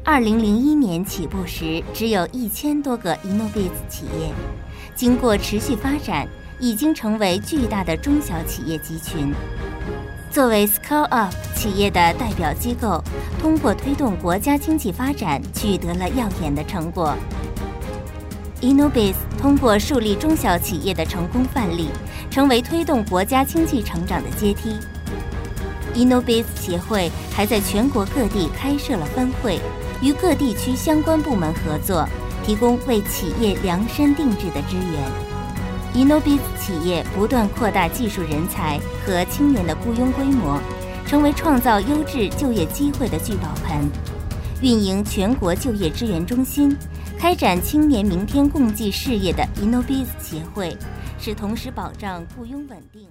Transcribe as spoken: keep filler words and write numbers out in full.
二零零一年起步时，只有一千多个 Innobiz 企业，经过持续发展，已经成为巨大的中小企业集群。作为 Scale Up 企业的代表机构，通过推动国家经济发展，取得了耀眼的成果。Innobiz 通过树立中小企业的成功范例，成为推动国家经济成长的阶梯。Innobiz 协会还在全国各地开设了分会，与各地区相关部门合作，提供为企业量身定制的支援。Innobiz 企业不断扩大技术人才和青年的雇佣规模，成为创造优质就业机会的聚宝盆。运营全国就业支援中心，开展青年明天共济事业的 Innobiz 协会，是同时保障雇佣稳定。